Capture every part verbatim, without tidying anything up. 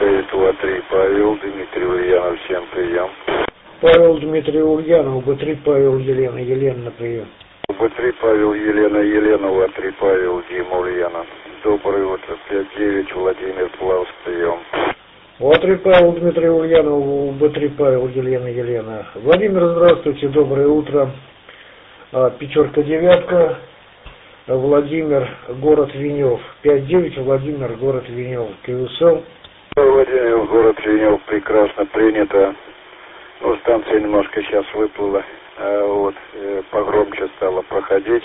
шесть два три, Павел, Дмитрий Ульянов, всем прием. Павел, Дмитрий Ульянов, Б три, Павел, Елена, Елена на прием. Б три, Павел, Елена, Елена, В три, Павел, Дима, Ульянов. Доброе утро, пять девять, Владимир, Плавск, прием. В три, Павел, Дмитрий Ульянов, Б три, Павел, Елена, Елена. Владимир, здравствуйте, доброе утро. Пятерка, девятка, Владимир, город Венев. пять девять, Владимир, город Венев. КСЛ. Владимир, город Венев, прекрасно принято. Ну, станция немножко сейчас выплыла, а вот, э, погромче стала проходить.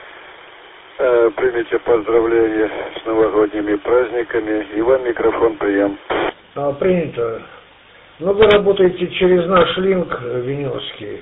Э, примите поздравления с новогодними праздниками. И вам микрофон, прием. А, принято. Ну, вы работаете через наш линк веневский,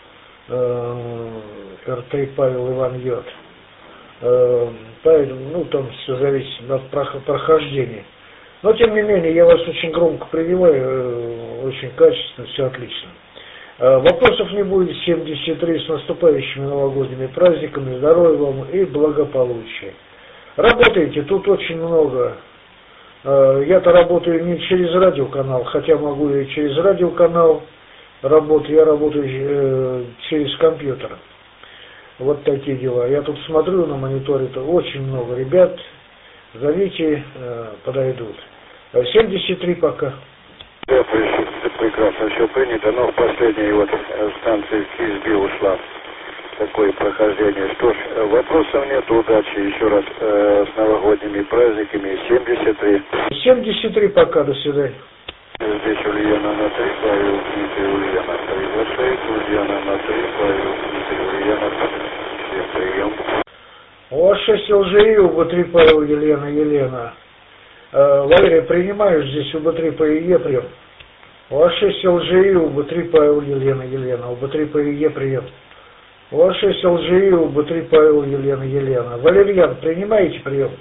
э, эр три Павел Иван Йод. Э, поэтому, ну, там все зависит от прохождения. Но, тем не менее, я вас очень громко прививаю, очень качественно, все отлично. Вопросов не будет. семьдесят три, с наступающими новогодними праздниками, здоровья вам и благополучия. Работаете, тут очень много. Я-то работаю не через радиоканал, хотя могу и через радиоканал работать, я работаю через компьютер. Вот такие дела. Я тут смотрю на мониторе, то очень много ребят. Зовите, подойдут. семьдесят три пока. Да, прекрасно, все принято, но в последней вот станции в Кизби ушла. Такое прохождение. Что ж, вопросов нет, удачи еще раз э, с новогодними праздниками. семьдесят три. семьдесят три пока, до свидания. Здесь Ульяна на три, Павел, Дмитрий, Ульяна три, шесть, Ульяна на три, Павел, Дмитрий, Ульяна, всем прием. У вас шесть ЛЖИ, у Б три Павел, Елена, Елена. Э, Валерий, принимаешь здесь у Б три П И Е прием? У вас шесть ЛЖИ, у Б три Павел, Елена, Елена. У Б три П И Е прием. У вас шесть ЛЖИ, у Б три Павел, Елена, Елена. Валерьян, принимаете прием?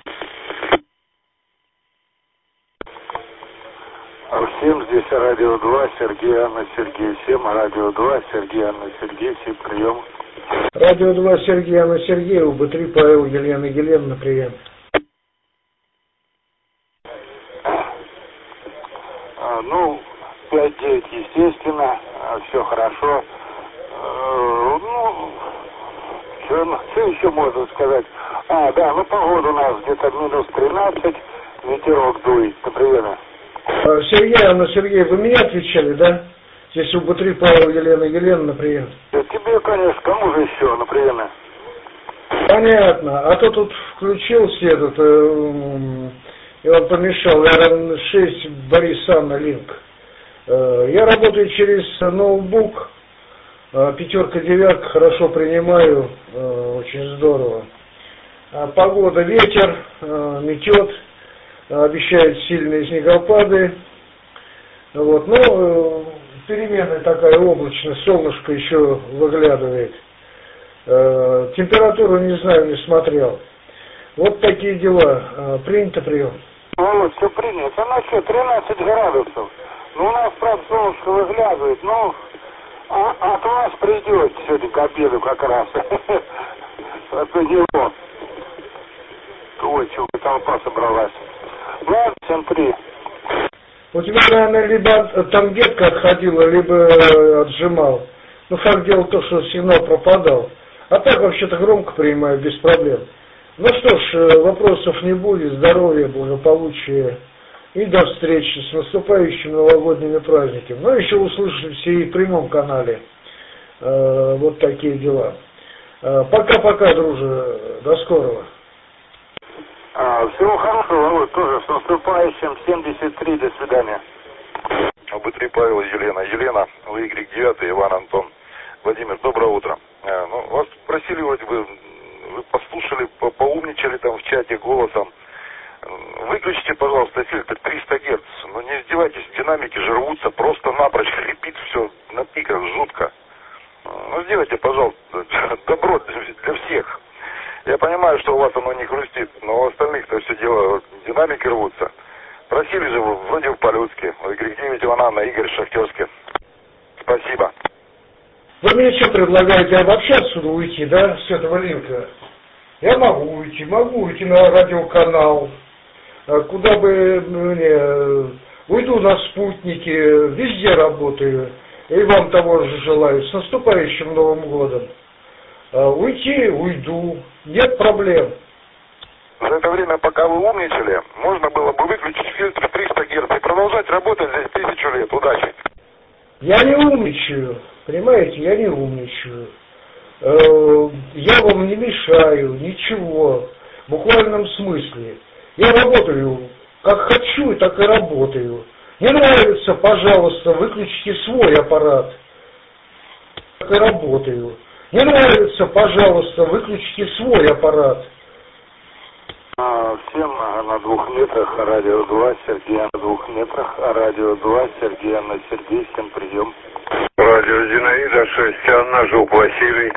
Всем здесь Радио два, Сергей, Анна, Сергей. Всем Радио два, Сергей, Анна, Сергей. Всем прием. Радио два, Сергей, Анна, Сергей. У Б три Павел, Елена, Елена на прием. А, ну, пять девять, естественно. Все хорошо. А, ну, что, что еще можно сказать? А, да, ну погода у нас где-то минус тринадцать. Ветерок дует. Например. Сергей, Анна, Сергей, вы меня отвечали, да? Здесь у Б три Павел, Елена, Елена, например. Да тебе, конечно, кому же еще, например? Понятно. А то тут включился этот, э, и он помешал, наверное, шесть Борис Анна Линк. Э, я работаю через ноутбук, э, пятерка, девятка, хорошо принимаю, э, очень здорово. А погода, ветер, э, метет. Обещают сильные снегопады. Вот. Но э, переменная такая облачность, солнышко еще выглядывает. Э, температуру не знаю, не смотрел. Вот такие дела. Э, принято прием. Ну, все принято. Ну что, тринадцать градусов. Ну, у нас, правда, солнышко выглядывает. Ну, а, от вас придет сегодня к обеду как раз. От него. Ой, чего толпа собралась. Ладно, всем три. У тебя, наверное, либо там ветка отходила, либо отжимал. Ну, факт дело то, что сигнал пропадал. А так, вообще-то, громко принимаю, без проблем. Ну что ж, вопросов не будет. Здоровья, благополучия. И до встречи с наступающими новогодними праздниками. Ну, еще услышимся и в прямом канале. Э, вот такие дела. Э, пока-пока, друже. До скорого. А, всего хорошего, вот тоже с наступающим. Семьдесят три, до свидания. Б три Павел, Елена, Елена, В Y девять, Иван Антон. Владимир, доброе утро. А, ну, вас просили, вроде бы, вы послушали, по поумничали там в чате голосом. Выключите, пожалуйста, фильтр триста герц. Ну не издевайтесь, динамики же рвутся, просто напрочь хрипит все на пиках, жутко. Ну сделайте, пожалуйста, добро для всех. Я понимаю, что у вас оно не хрустит, но у остальных-то все дело, динамики рвутся. Просили же вы, вроде по-людски. Y девять, Иван Анна, Игорь, Шахтерский. Спасибо. Вы мне что предлагаете, вообще отсюда уйти, да, с этого линка? Я могу уйти, могу уйти на радиоканал. Куда бы мне уйду на спутники, везде работаю. И вам того же желаю. С наступающим Новым годом. Уйти, уйду. Нет проблем. За это время, пока вы умничали, можно было бы выключить фильтр триста герц и продолжать работать здесь тысячу лет. Удачи! Я не умничаю. Понимаете, я не умничаю. Я вам не мешаю, ничего. В буквальном смысле. Я работаю как хочу, и так и работаю. Не нравится, пожалуйста, выключите свой аппарат. Так и работаю. Не нравится, пожалуйста, выключите свой аппарат. Всем на двух метрах, радио два, Сергей на двух метрах, радио два, Сергей на Сергей, всем прием. Радио Зинаида шесть, Анна, Жук, Василий.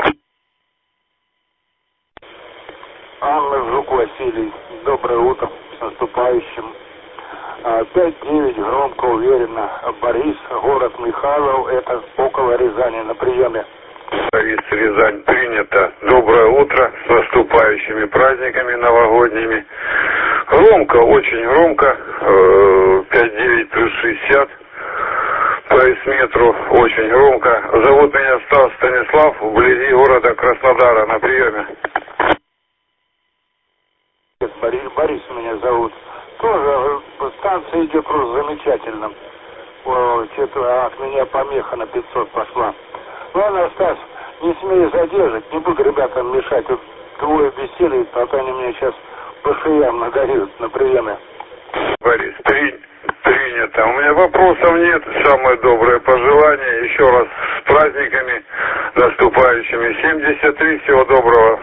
Анна, Жук, Василий, доброе утро, с наступающим. пять девять, громко, уверенно. Борис, город Михайлов, это около Рязани, на приеме. Борис, Рязань, принято. Доброе утро, с наступающими праздниками новогодними. Громко, очень громко, пять девять плюс шестьдесят по эсметру, очень громко. Зовут меня Стас Станислав, вблизи города Краснодара, на приеме. Борис, Борис меня зовут. Тоже станция идет просто замечательно. Что-то от меня помеха на пятьсот пошла. Ну ладно, Стас, не смей задержать, не буду ребятам мешать. Вот двое беседуют, а то они меня сейчас по шеям надают на приеме. Борис, при... принято. У меня вопросов нет. Самое доброе пожелание. Еще раз с праздниками наступающими. семьдесят три, всего доброго.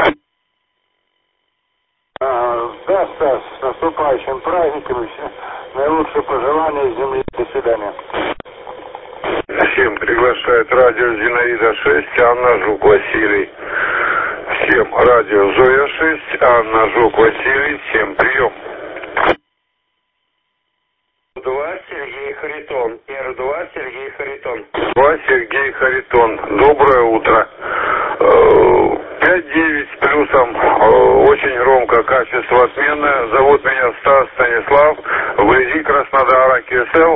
А, да, Стас, с наступающим праздниками. Наилучшие пожелания земли. До свидания. Всем приглашает радио Зинаида шесть, Анна, Жук, Василий. Всем радио Зоя шесть, Анна, Жук, Василий. Всем прием. два, Сергей Харитон. эр два, Сергей Харитон. два, Сергей Харитон. Доброе утро. пять девять с плюсом. Очень громко, качество отменное. Зовут меня Стас Станислав. Вблизи Краснодара, КСЛ.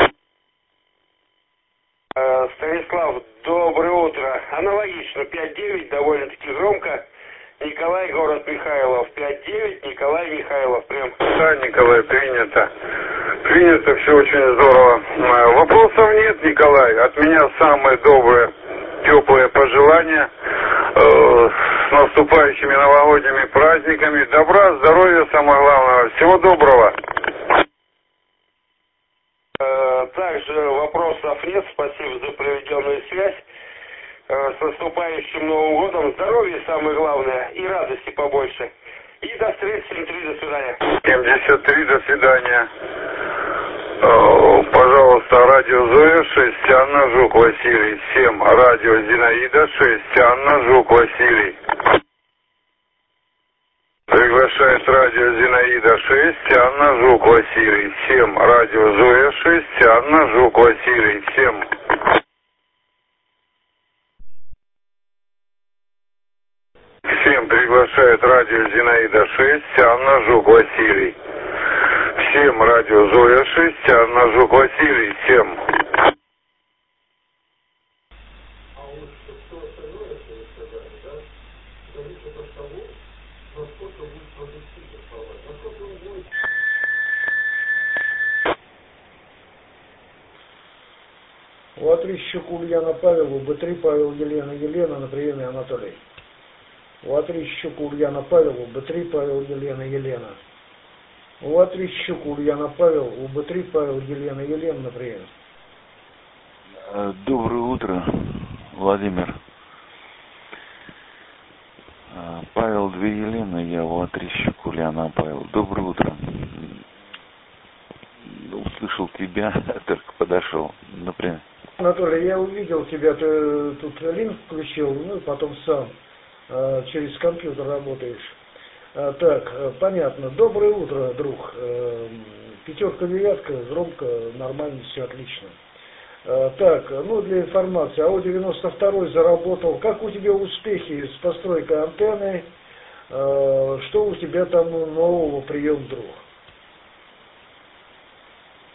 Станислав, доброе утро. Аналогично, пять девять, довольно-таки громко. Николай, город Михайлов, пять девять, Николай Михайлов, прям. Да, Николай, принято. Принято, все очень здорово. Вопросов нет, Николай. От меня самые добрые, теплые пожелания. Э, с наступающими новогодними праздниками. Добра, здоровья, самое главное. Всего доброго. Также вопросов нет, спасибо за проведенную связь. С наступающим Новым годом, здоровья самое главное и радости побольше. И до встречи, семьдесят три, до свидания. семьдесят три, до свидания. Пожалуйста, радио Зоя шесть, Анна, Жук, Василий. Всем радио Зинаида шесть, Анна, Жук, Василий. Приглашает радио Зинаида шесть, Анна, Жук, Василий. Всем радио Зоя шесть, Анна, Жук, Василий. Всем. Всем приглашает радио Зинаида шесть, Анна, Жук, Василий. Всем радио Зоя шесть, Анна, Жук, Василий. Всем. Латрищук Ульяна Павел, Б три Павел Елена Елена, на приеме Анатолий. Латрищук Ульяна Павел, Б три Павел Елена Елена. Латрищук Ульяна Павел, Б три Павел Елена Елена, на приеме. Доброе утро, Владимир. Павел, две Елены, я Латрищук Ульяна Павел. Доброе утро. Услышал тебя, только подошел. Например. Анатолий, я увидел тебя, ты тут линк включил, ну и потом сам э, через компьютер работаешь. Э, так, э, понятно. Доброе утро, друг. Э, пятерка, девятка, громко, нормально, все отлично. Э, так, ну для информации, АО девяносто два заработал. Как у тебя успехи с постройкой антенны? Э, что у тебя там нового, прием, друг?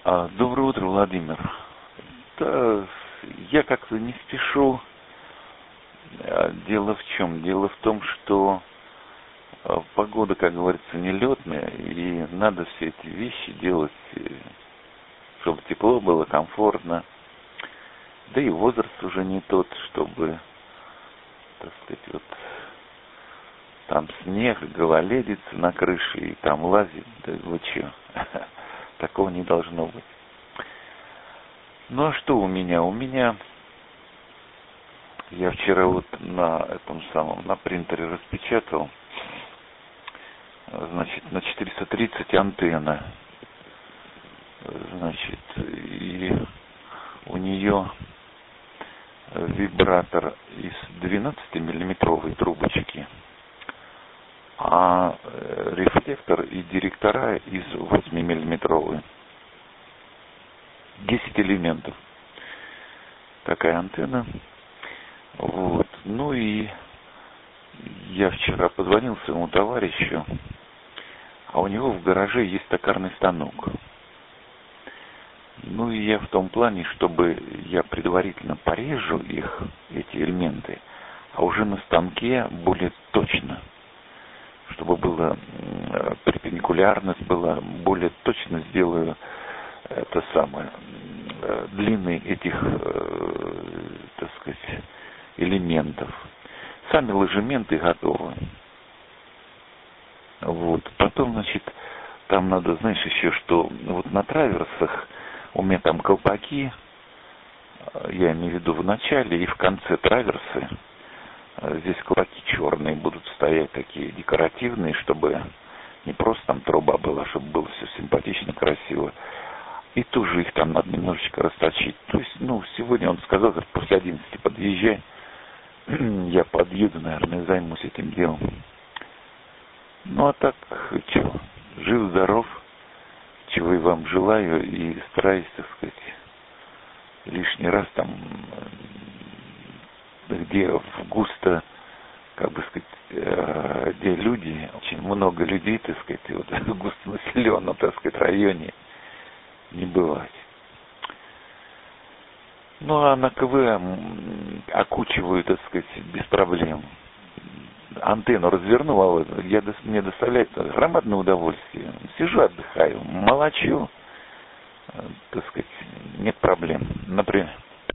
А, доброе утро, Владимир. Да, я как-то не спешу. Дело в чем? Дело в том, что погода, как говорится, нелетная, и надо все эти вещи делать, чтобы тепло было, комфортно. Да и возраст уже не тот, чтобы, так сказать, вот там снег, гололедица на крыше, и там лазить, да вы че, такого не должно быть. Ну а что у меня? У меня, я вчера вот на этом самом, на принтере распечатал, значит, на четыреста тридцать антенна, значит, и у нее вибратор из двенадцатимиллиметровой трубочки, а рефлектор и директора из восьмимиллиметровой. десять элементов. Такая антенна. Вот. Ну и я вчера позвонил своему товарищу, а у него в гараже есть токарный станок. Ну и я в том плане, чтобы я предварительно порежу их, эти элементы, а уже на станке более точно, чтобы было перпендикулярность была, более точно сделаю это самое, длины этих, так сказать, элементов. Сами ложементы готовы. Вот. Потом, значит, там надо, знаешь, еще что, вот на траверсах у меня там колпаки, я имею в виду в начале и в конце траверсы. Здесь колпаки черные будут стоять, такие декоративные, чтобы не просто там труба была, чтобы было все симпатично, красиво. И тоже их там надо немножечко расточить. То есть, ну, сегодня он сказал, что после одиннадцати подъезжай. Я подъеду, наверное, займусь этим делом. Ну, а так, что, жив-здоров, чего и вам желаю, и стараюсь, так сказать, лишний раз там, где в густо, как бы сказать, где люди, очень много людей, так сказать, вот в густонаселенном, так сказать, районе не бывать. Ну, а на КВ окучиваю, так сказать, без проблем. Антенну развернул, а вот я, мне доставляет громадное удовольствие. Сижу, отдыхаю, молочу, так сказать, нет проблем. Например.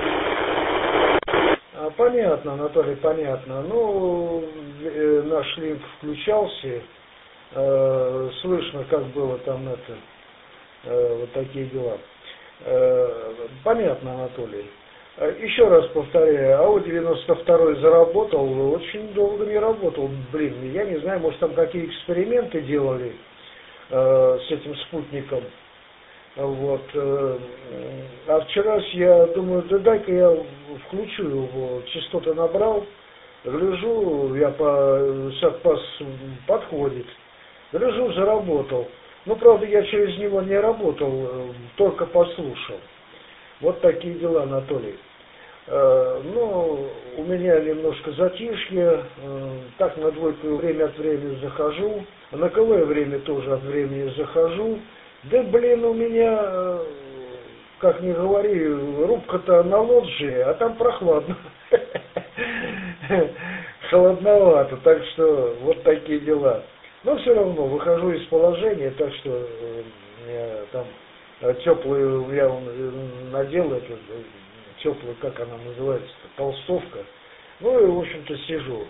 Понятно, Анатолий, понятно. Ну, э, наш линк включался, э, слышно, как было там это, э, вот такие дела. Э, понятно, Анатолий. Еще раз повторяю, АО девяносто два заработал, очень долго не работал. Блин, я не знаю, может там какие эксперименты делали э, с этим спутником. Вот. Э, а вчера я думаю, да дай-ка я включу его, частоты набрал, гляжу, я по садпас подходит, гляжу, заработал. Ну, правда, я через него не работал, только послушал. Вот такие дела, Анатолий. Э, ну, у меня немножко затишье, э, так на двойку время от времени захожу, на КВ время тоже от времени захожу. Да, блин, у меня, э, как ни говори, рубка-то на лоджии, а там прохладно. Холодновато, так что вот такие дела. Но все равно выхожу из положения, так что э, там теплую я надел, эту теплую, как она называется, толстовка. Ну и, в общем-то, сижу.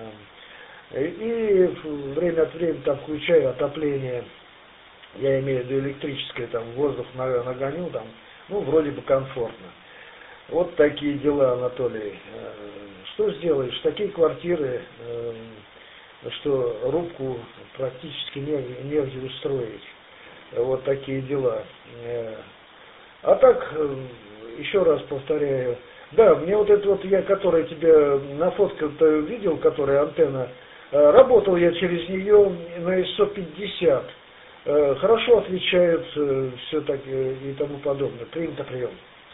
И время от времени там включаю отопление, я имею в виду электрическое, там воздух нагоню, там, ну, вроде бы комфортно. Вот такие дела, Анатолий. Что сделаешь? Такие квартиры, что рубку практически негде устроить. Вот такие дела. А так, еще раз повторяю, да, мне вот это вот, я, который тебе на фотке-то видел, которая антенна, работал я через нее на эс сто пятьдесят. Хорошо отвечают все так и тому подобное. Принято, прием.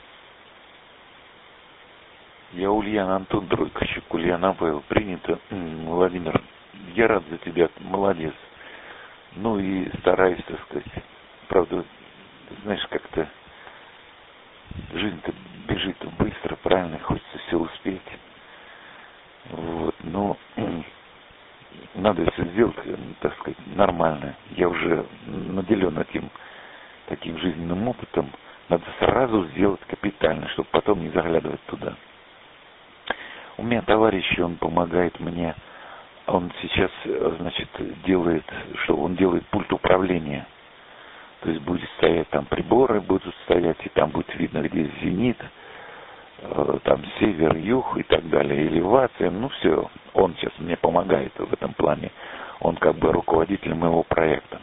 Я Ульян Антон Дройкович, Ульян Павел, принято. Владимир, я рад за тебя, молодец. Ну и стараюсь, так сказать. Правда, знаешь, как-то жизнь-то бежит быстро, правильно, хочется все успеть. Вот, но надо все сделать, так сказать, нормально. Я уже наделен этим таким жизненным опытом. Надо сразу сделать капитально, чтобы потом не заглядывать туда. У меня товарищ, он помогает мне. Он сейчас, значит, делает, что он делает пульт управления. То есть будет стоять там приборы, будут стоять, и там будет видно, где зенит, там север, юг и так далее, элевация. Ну все, он сейчас мне помогает в этом плане. Он как бы руководитель моего проекта.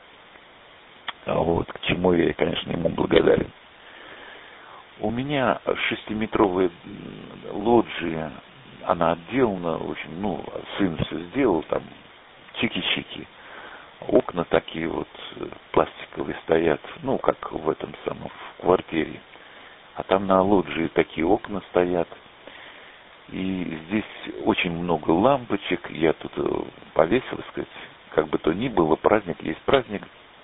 Вот, к чему я, конечно, ему благодарен. У меня шестиметровая лоджия, она отделана, в общем, ну, сын все сделал, там, чики-чики. Окна такие вот пластиковые стоят, ну, как в этом самом, в квартире. А там на лоджии такие окна стоят. И здесь очень много лампочек. Я тут повесил, так сказать, как бы то ни было, праздник есть праздник.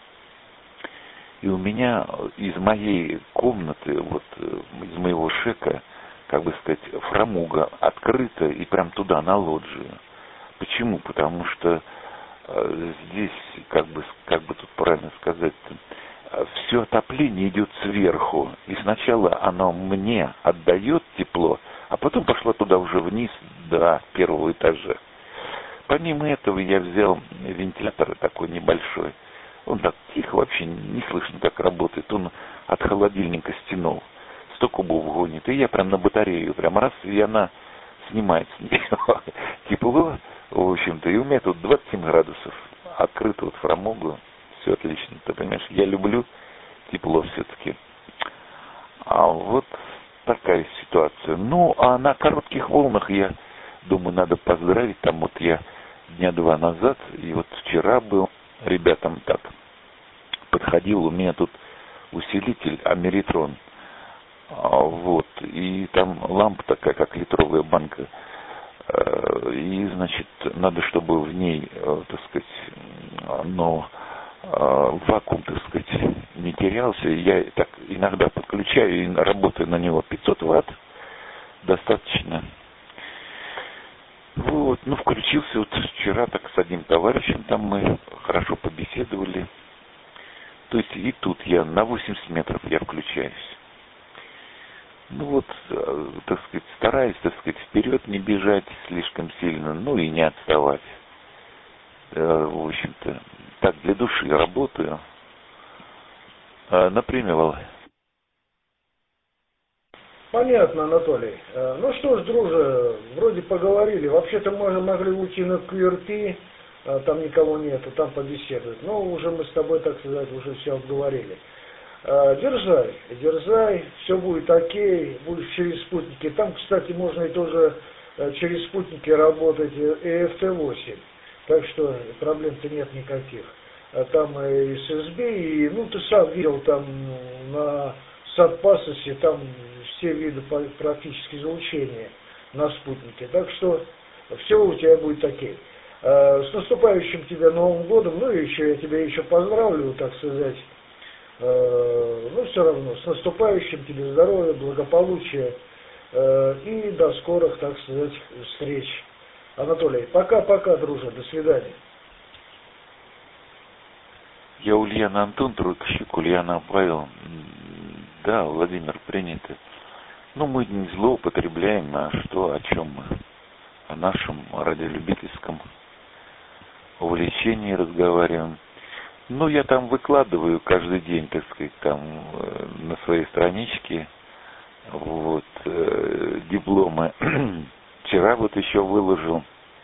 И у меня из моей комнаты, вот из моего шека, как бы сказать, фрамуга открыта и прям туда, на лоджию. Почему? Потому что э, здесь, как бы, как бы тут правильно сказать, все отопление идет сверху. И сначала оно мне отдает тепло, а потом пошло туда уже вниз до первого этажа. Помимо этого я взял вентилятор такой небольшой. Он так тихо, вообще не слышно, как работает. Он от холодильника стянул. сто кубов гонит. И я прям на батарею, прям раз, и она снимает с нее тепло, в общем-то. И у меня тут двадцать семь градусов. Открыто вот фрамугу. Все отлично. Ты понимаешь, я люблю тепло все-таки. А вот такая ситуация. Ну, а на коротких волнах, я думаю, надо поздравить. Там вот я дня два назад, и вот вчера был, ребятам так подходил, у меня тут усилитель Америтрон. Вот, и там лампа такая, как литровая банка. И, значит, надо, чтобы в ней, так сказать, но вакуум, так сказать, не терялся. Я так иногда подключаю и работаю на него пятьсот ватт. Достаточно. Вот, ну, включился вот вчера так с одним товарищем, там мы хорошо побеседовали. То есть и тут я на восемьдесят метров я включаюсь. Ну вот, так сказать, стараюсь, так сказать, вперед не бежать слишком сильно, ну и не отставать. В общем-то, так для души работаю. Например, Понятно, Анатолий. Ну что ж, друже, вроде поговорили. Вообще-то мы могли уйти на кью эр пи, там никого нету, там побеседовать. Но уже мы с тобой, так сказать, уже все обговорили. Дерзай, дерзай, все будет окей, будешь через спутники. Там, кстати, можно и тоже через спутники работать и эф тэ восемь. Так что проблем-то нет никаких. Там и эс эс би, и, ну, ты сам видел там на Сатпасосе, там все виды практически излучения на спутнике. Так что все у тебя будет окей. С наступающим тебя Новым годом, ну и еще я тебя еще поздравлю, так сказать. Ну, все равно, с наступающим тебе здоровья, благополучия и до скорых, так сказать, встреч. Анатолий, пока-пока, друже, до свидания. Я Ульяна Антон, Трудщик, Ульяна Павел. Да, Владимир, принято. Ну, мы не злоупотребляем, а что, о чем мы? О нашем радиолюбительском увлечении разговариваем. Ну, я там выкладываю каждый день, так сказать, там на своей страничке вот э, дипломы. Вчера вот еще выложил,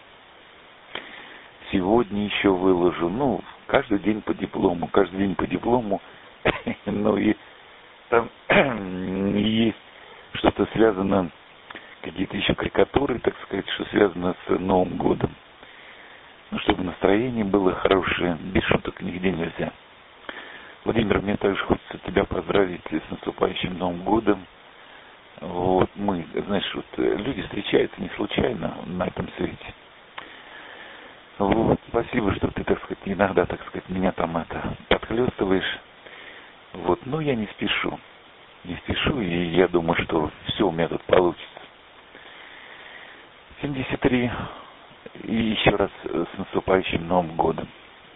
сегодня еще выложу. Ну, каждый день по диплому, каждый день по диплому. Ну и там есть что-то связано, какие-то еще карикатуры, так сказать, что связано с Новым годом. Ну, чтобы настроение было хорошее, без шуток нигде нельзя. Владимир, мне также хочется тебя поздравить с наступающим Новым годом. Вот, мы, знаешь, вот люди встречаются не случайно на этом свете. Вот, спасибо, что ты, так сказать, иногда, так сказать, меня там это подхлёстываешь. Вот, но я не спешу. Не спешу, и я думаю, что все у меня тут получится. семьдесят три. И еще раз с наступающим Новым годом.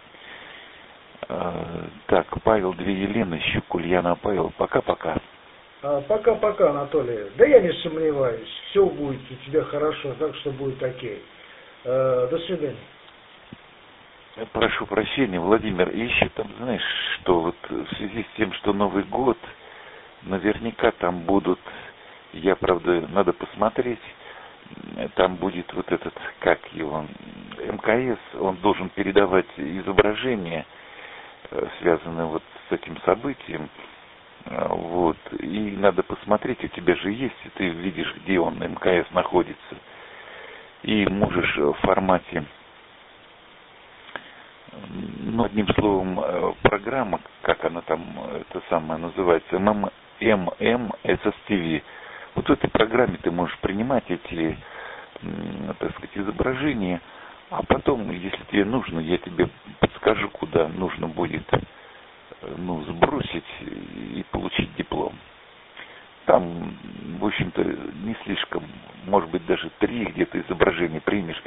Так, Павел, две Елены, Щук, Ульяна, Павел. Пока-пока. Пока-пока, Анатолий. Да я не сомневаюсь. Все будет у тебя хорошо, так что будет окей. До свидания. Прошу прощения, Владимир, еще там, знаешь, что вот в связи с тем, что Новый год, наверняка там будут, я, правда, надо посмотреть, там будет вот этот, как его, МКС, он должен передавать изображение, связанное вот с этим событием, вот, и надо посмотреть, у тебя же есть, и ты видишь, где он, МКС, находится, и можешь в формате, ну, одним словом, программа, как она там, это самое называется, эм эм эс эс ти ви. Вот в этой программе ты можешь принимать эти, так сказать, изображения, а потом, если тебе нужно, я тебе подскажу, куда нужно будет, ну, сбросить и получить диплом. Там, в общем-то, не слишком, может быть, даже три где-то изображения примешь,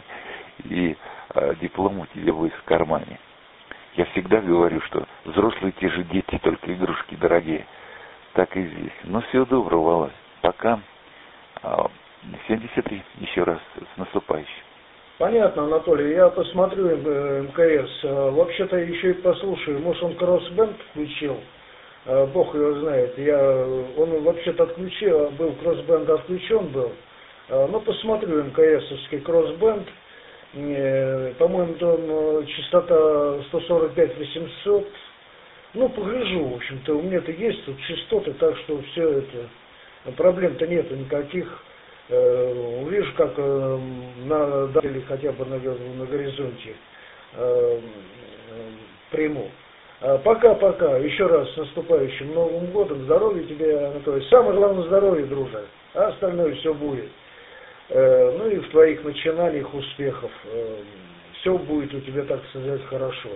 и а, диплом у тебя будет в кармане. Я всегда говорю, что взрослые те же дети, только игрушки дорогие. Так и здесь. Ну, всего доброго, Володь. Пока. семьдесят три. Еще раз с наступающим. Понятно, Анатолий. Я посмотрю МКС. Вообще-то еще и послушаю. Может, он кроссбенд включил? Бог его знает. Я, он вообще-то отключил, был кроссбенд отключен был. Но посмотрю МКСовский кроссбенд. По-моему, там частота сто сорок пять восемьсот. Ну, погляжу, в общем-то, у меня-то есть тут частоты, так что все это, проблем-то нету никаких. Э, увижу, как э, на или хотя бы на, на горизонте э, э, приму. Пока-пока, еще раз с наступающим Новым годом, здоровья тебе, Анатолий. Самое главное здоровье, дружа, а остальное все будет. Э, ну и в твоих начинаниях успехов. Э, все будет у тебя, так сказать, хорошо.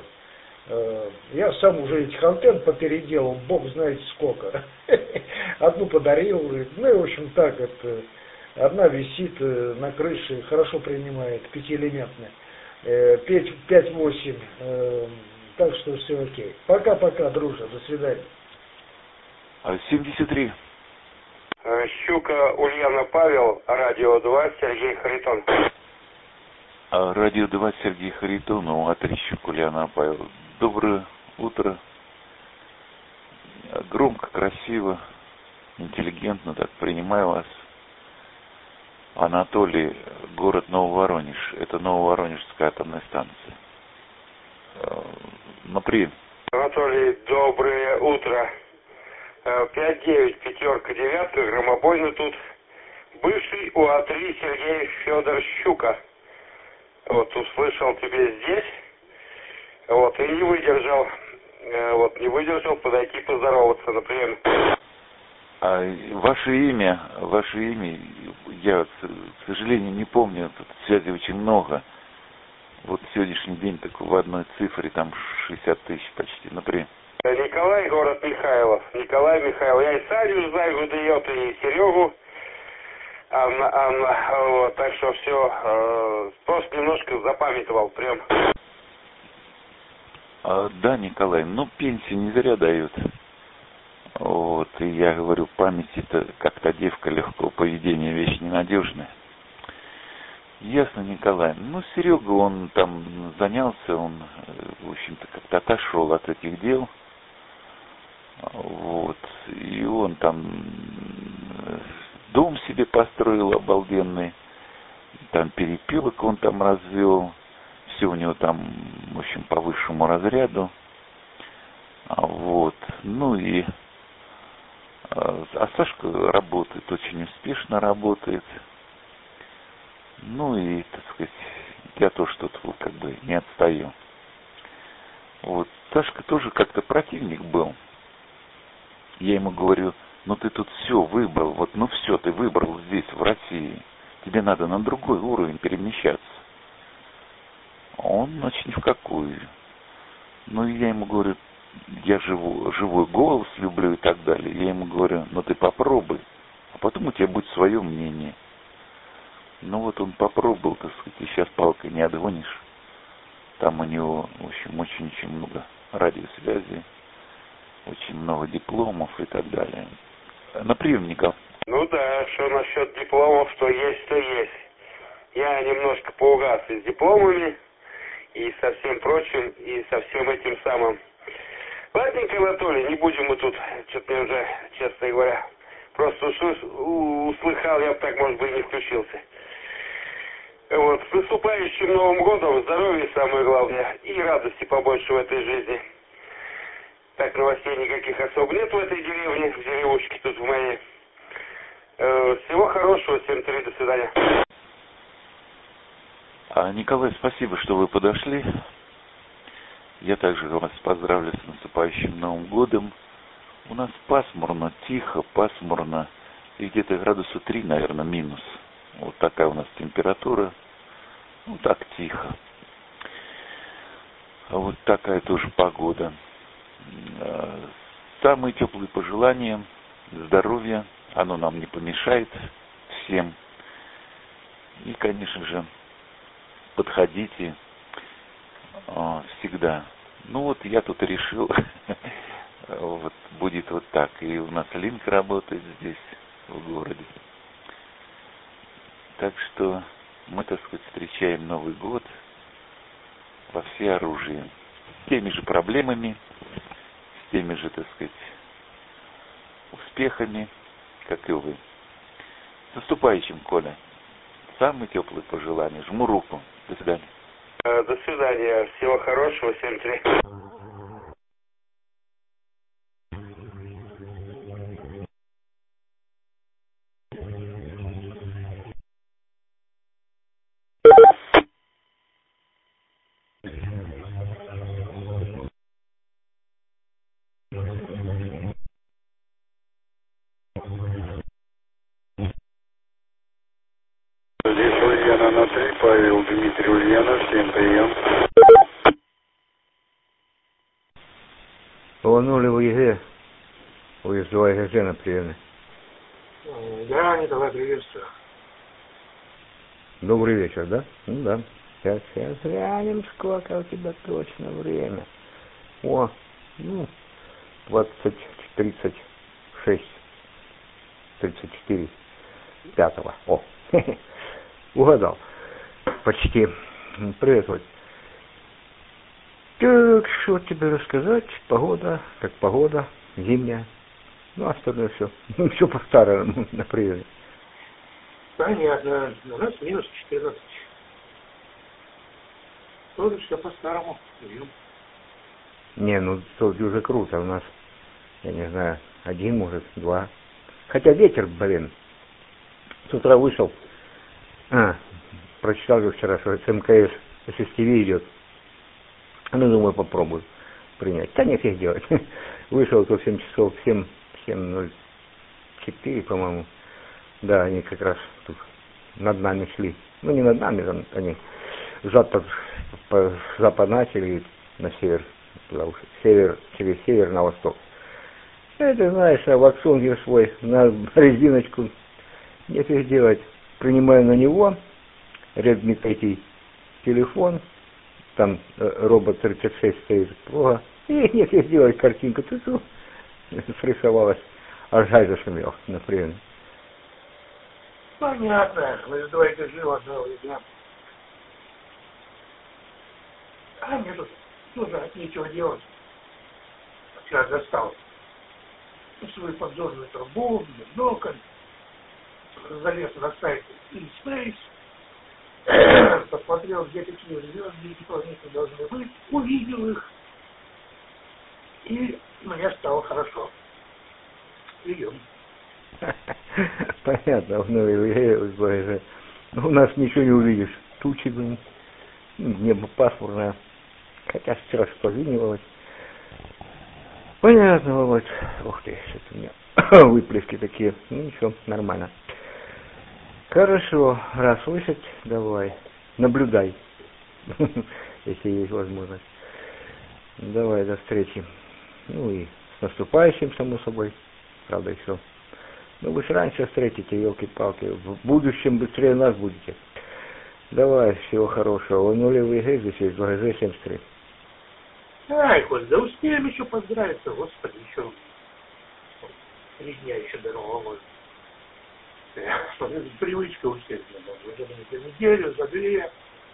Я сам уже этих антенн попеределал, бог знает сколько. Одну подарил, ну и в общем так, это, одна висит на крыше, хорошо принимает, пятиэлементная, пять-восемь, так что все окей. Пока-пока, дружа, до свидания. семьдесят три. Щука, Ульяна, Павел, Радио два, Сергей Харитон. Радио два, Сергей Харитон, А3, Щука, Ульяна, Павел. Доброе утро. Громко, красиво, интеллигентно так принимаю вас. Анатолий, город Нововоронеж. Это Нововоронежская атомная станция. На прием. Анатолий, доброе утро. пять девять, пятерка, девятка, громобойно тут. Бывший УА-три Сергей Федор Щука. Вот, услышал тебе здесь. Вот, и не выдержал, вот, не выдержал подойти поздороваться, например. А ваше имя, ваше имя, я, к сожалению, не помню, тут связи очень много. Вот сегодняшний день такой в одной цифре, там шестьдесят тысяч почти, например. Николай, город Михайлов. Николай Михайлов. Я и Саню знаю, Гудеет, и Серегу. Анна, Анна, вот, так что все, э, просто немножко запамятовал, прям. А, да, Николай, ну пенсию не зря дают. Вот, и я говорю, память-то как-то девка легкого поведения, вещь ненадежная. Ясно, Николай. Ну, Серега, он там занялся, он, в общем-то, как-то отошел от этих дел. Вот, и он там дом себе построил обалденный, там перепилок он там развел. Все у него там, в общем, по высшему разряду. Вот. Ну и а Сашка работает, очень успешно работает. Ну и, так сказать, я тоже тут вот как бы не отстаю. Вот. Сашка тоже как-то противник был. Я ему говорю, ну ты тут все выбрал, вот ну все, ты выбрал здесь, в России. Тебе надо на другой уровень перемещаться. Он очень в какую. Ну и я ему говорю, я живу, живой голос люблю и так далее. Я ему говорю, ну ты попробуй, а потом у тебя будет свое мнение. Ну вот он попробовал, так сказать, и сейчас палкой не отгонишь. Там у него, в общем, очень-очень много радиосвязи, очень много дипломов и так далее. На приемниках. Ну да, что насчет дипломов, что есть, то есть. Я немножко поугас и с дипломами, и со всем прочим, и со всем этим самым. Ладненько, Анатолий, не будем мы тут, что-то мне уже, честно говоря, просто услыхал, я бы так, может быть, и не включился. Вот, с наступающим Новым годом, здоровья самое главное, и радости побольше в этой жизни. Так, новостей никаких особо нет в этой деревне, в деревушке тут в моей. Э, всего хорошего, всем три, до свидания. А, Николай, спасибо, что вы подошли. Я также вас поздравлю с наступающим Новым годом. У нас пасмурно, тихо, пасмурно, и где-то градуса три, наверное, минус. Вот такая у нас температура. Ну, так тихо. Вот такая тоже погода. Самые теплые пожелания, здоровья, оно нам не помешает всем. И, конечно же, подходите всегда. Ну вот я тут решил, вот будет вот так. И у нас линк работает здесь, в городе. Так что мы, так сказать, встречаем Новый год во всеоружии. С теми же проблемами, с теми же, так сказать, успехами, как и вы. С наступающим, Коля. Самые теплые пожелания. Жму руку. До свидания. До свидания. Всего хорошего. Всем три. Здесь Ульяна на три, Павел, Дмитрий, Ульяна, всем прием. Ланули в ЕГЭ, уездной ЕГЭ на приеме. Да, Николай, приветствую. Добрый вечер, да? Ну да. Сейчас, сейчас глянем, сколько у тебя точно время. О, ну, двадцать тридцать шесть, тридцать четыре, пятого. О, угадал. Почти. Привет, Оль. Так, что тебе рассказать? Погода, как погода, зимняя. Ну, остальное все. Ну, все по-старому на приеме. Понятно. У нас минус четырнадцать. Тоже все по-старому. Не, ну, тут уже круто. У нас, я не знаю, один, может, два. Хотя ветер, блин. С утра вышел. А, прочитал же вчера, что с МКС эс эс ти ви идет. Ну, думаю, попробую принять. Да нет, их делать. Вышел то в семь часов, в семь ноль четыре, по-моему. Да, они как раз тут над нами шли. Ну, не над нами, там они запад, по, запад начали на север, туда уж, север, через север на восток. Это, знаешь, а ваксонгер свой на резиночку. Нет их делать. Принимаю на него Redmi три телефон. Там э, робот тридцать шесть стоит, плохо. И нет, я сделать картинку, ты что, срисовалась, аж гай зашумел, например. Понятно, вы сдвоите живо одного дня. А мне тут тоже нечего делать. Вчера достал свою подзорную трубу, бинокль, залез на сайт InSpace, посмотрел, где какие звезды и планеты должны быть, увидел их, и мне стало хорошо. Прием. Понятно, ну, у нас ничего не увидишь. Тучи, блин, небо пасмурное, хотя вчера позинивалось. Понятно, Володь. Ух ты, что-то у меня выплески такие. Ну ничего, нормально. Хорошо, раз слышать, давай, наблюдай, если есть возможность. Давай, до встречи. Ну и с наступающим, само собой. Правда, еще. Ну вы же раньше встретите, елки-палки. В будущем быстрее нас будете. Давай, всего хорошего. Нулевый ГЭ, здесь есть два ГЭ семьдесят три. Ай, Коль, да успеем еще поздравиться, господи, еще три дня еще до Нового года. Привычка у всех, за неделю, за две,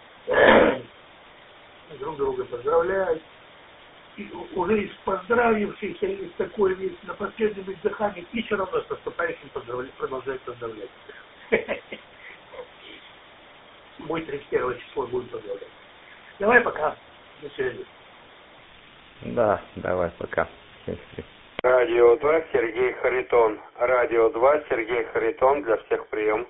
друг друга поздравлять. И уже из поздравившихся есть такое весь на последнем издыхании, и все равно с наступающим продолжает поздравлять. Будет тридцать первое число, будет поздравлять. Давай пока, до связи. Да, давай, пока. Радио два, Сергей Харитон. Радио два, Сергей Харитон, для всех прием.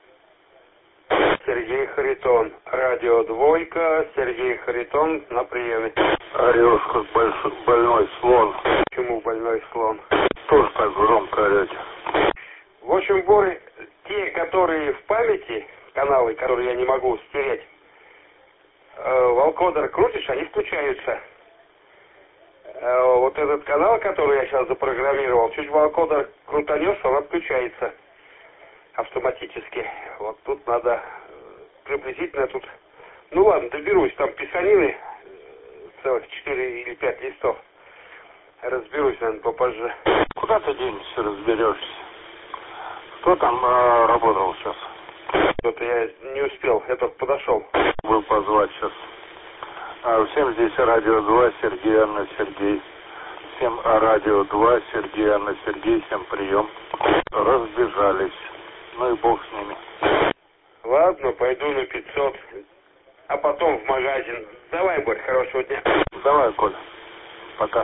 Сергей Харитон. Радио двойка, Сергей Харитон на приеме. Орешь, как большой, больной слон. Почему больной слон? Тоже так громко орете. В общем, Борь, те, которые в памяти, каналы, которые я не могу стереть, э, волкодер крутишь, они включаются. Э, вот этот канал, который я сейчас запрограммировал, чуть волкодер крутанешь, он отключается автоматически. Вот тут надо приблизительно тут... Ну ладно, доберусь, там писанины целых четыре или пять листов. Разберусь, наверное, попозже. Куда ты денешься, разберешься? Кто там э, работал сейчас? Что-то я не успел, я только подошел. Был позвать сейчас. А всем здесь Радио два, Сергей, Анна, Сергей. Всем Радио два, Сергей, Анна, Сергей, всем прием. Разбежались. Ну и бог с ними. Ладно, пойду на пятьсот, а потом в магазин. Давай, Борь, хорошего дня. Давай, Коля. Пока.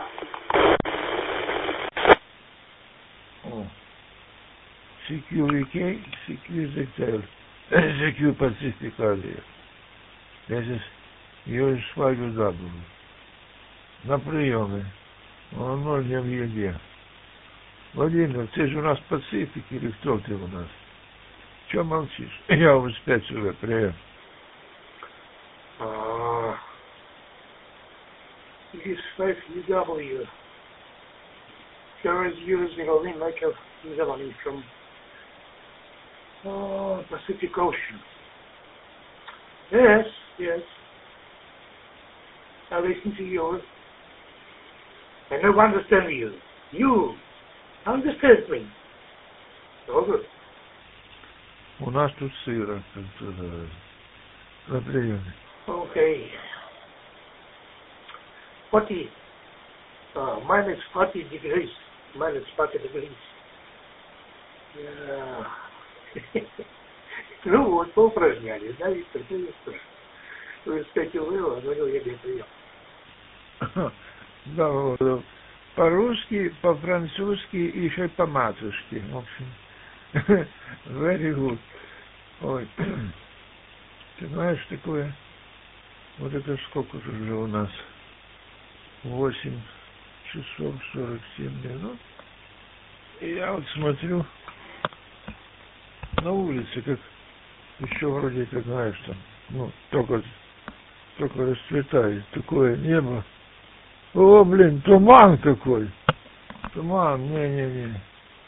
C Q V K, C Q Z L, C Q Pacific Asia. This is U S five W. На приеме. Он ноль не в еде. Владимир, ты же у нас Пацифик или кто ты у нас? Че молчишь? Я уже спять уже, привет. This five W. Here is using a link of New from oh, Pacific Ocean. Yes, yes. I listen to you. I never understand you. You understand me. All good. У нас тут сыро, как сказать. На приеме. Okay. Forty. Uh, minus forty degrees. Minus forty degrees. Yeah. Ну вот, поупражнялись, да, Виктор, ты Виктор. Вы кстати, было, но я не прием. Да, вот, по-русски, по-французски и еще и по-матушски, в общем. Very good. Ой, ты знаешь, такое, вот это сколько же уже у нас? восемь часов сорок семь минут. И я вот смотрю, на улице, как еще вроде, как знаешь, там, ну, только, только расцветает такое небо. О, блин, туман какой. Туман, не-не-не.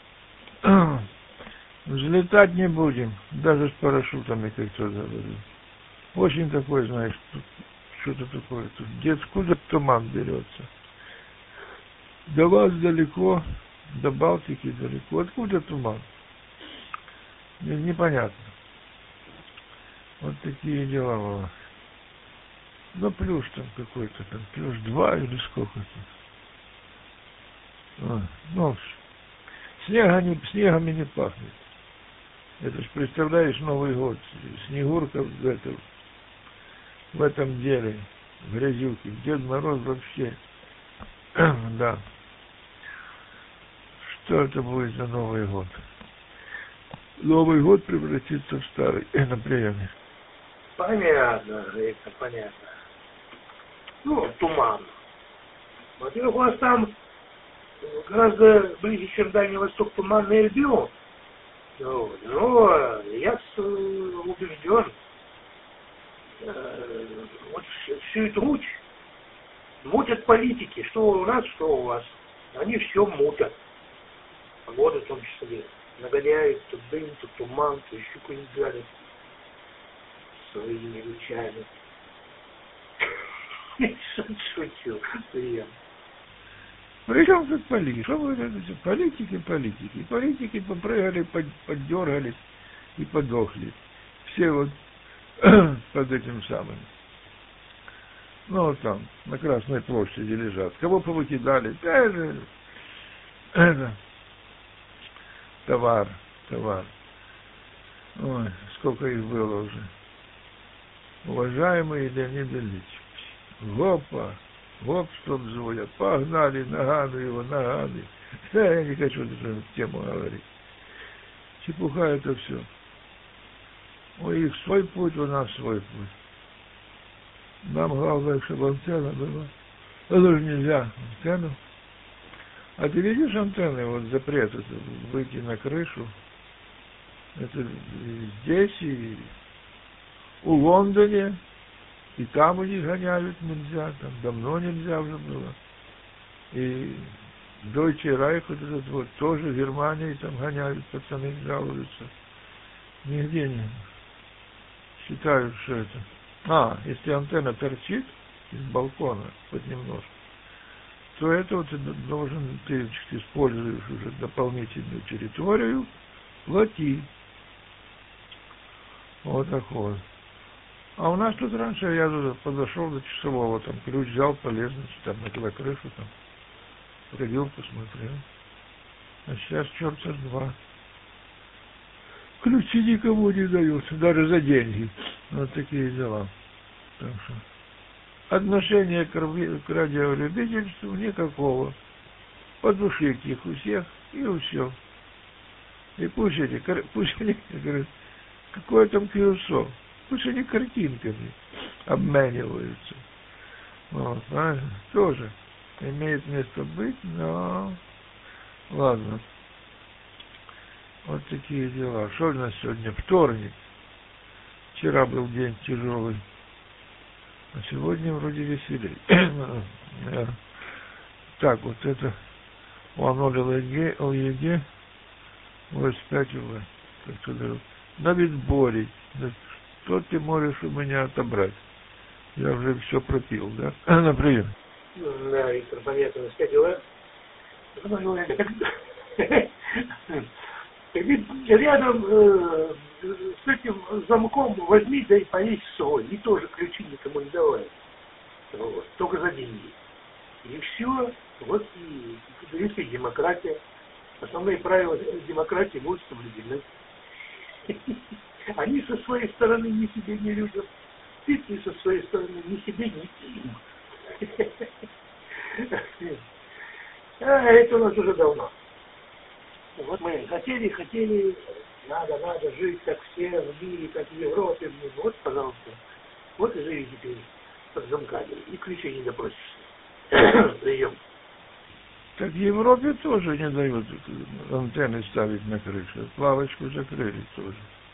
Взлетать не будем, даже с парашютами, как кто говорит. Очень такой, знаешь, тут что-то такое. Тут где откуда туман берется? До вас далеко, до Балтики далеко. Откуда туман? Непонятно. Вот такие дела у вас. Ну, плюс там какой-то, там, плюс два или сколько-то. А, ну, снега не, снегами не пахнет. Это ж, представляешь, Новый год, Снегурка в этом, в этом деле, в грязюке. Дед Мороз вообще, да. Что это будет за Новый год? Новый год превратится в старый, на приеме. Понятно, это понятно. Ну, туман. Во-первых, у вас там гораздо ближе, чем Дальний Восток, туманный Альбион. Ну, но я убежден, э, вот всю эту муть, муть от политики, что у нас, что у вас. Они все мутят. Погода в том числе. Нагоняют то дым, то туман, то еще какую-нибудь гадость своими ручами. Шучу, приятно. Причем тут политики? Что вы говорите? Политики, политики. Политики попрыгали, поддергались и подохли. Все вот под этим самым. Ну, вот там, на Красной площади лежат. Кого повыкидали? Это, это, товар, товар. Ой, сколько их было уже. Уважаемый Леонид Ильич, гопа, гоп, чтоб звонят. Погнали, нагаду его, нагады. Я не хочу эту тему говорить. Чепуха это все. У них свой путь, у нас свой путь. Нам главное, чтобы антенна была. Это же нельзя антенну. А ты видишь антенны, вот запрет это, выйти на крышу. Это здесь и у Лондоне, и там у них гоняют нельзя, там давно нельзя уже было. И Deutsche Reich, вот этот вот, тоже в Германии там гоняют, пацаны жалуются. Нигде не считают, что это. А, если антенна торчит из балкона хоть немножко, то это вот ты должен, ты используешь уже дополнительную территорию, плати. Вот такое. А у нас тут раньше я туда подошел до часового, там ключ взял, полез, значит, там на крышу, там, прыгал, посмотрел. А сейчас черт с два. Ключи никому не даются, даже за деньги. Вот такие дела. Так что отношения к, к радиолюбительству никакого. Подушить их у всех и у всех. И пусть эти, пусть они, говорят, какое там кюсо, пусть они картинками обмениваются. Вот, правильно? Тоже имеет место быть, но ладно. Вот такие дела. Что у нас сегодня? Вторник. Вчера был день тяжелый. А сегодня вроде веселее. Так, вот это Уаноль ЛЕГ, ось пять уже. Давид Борей. Что ты можешь у меня отобрать? Я уже все пропил, да? Например. Да, Виктор, понятно, с пять дела. Рядом э, с этим замком возьми, да и повесь соль. И тоже ключи никому не давай. Вот, только за деньги. И все. Вот и, и демократия. Основные правила демократии будут соблюдены. Они со своей стороны ни себе, ни людям. Ты, ты со своей стороны ни себе, ни им. А это у нас уже давно. Вот мы хотели, хотели, надо, надо жить, как все в мире, как в Европе. Вот, пожалуйста, вот и живи теперь под замками. И ключей не допросишься. Прием. Так в Европе тоже не дают антенны ставить на крышу. Лавочку закрыли тоже.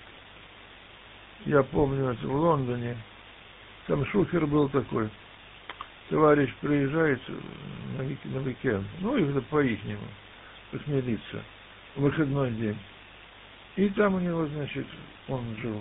Я помню, это в Лондоне. Там шухер был такой. Товарищ приезжает на, на уикенд. Ну, и по-ихнему. Посмелиться. В выходной день. И там у него, значит, он жил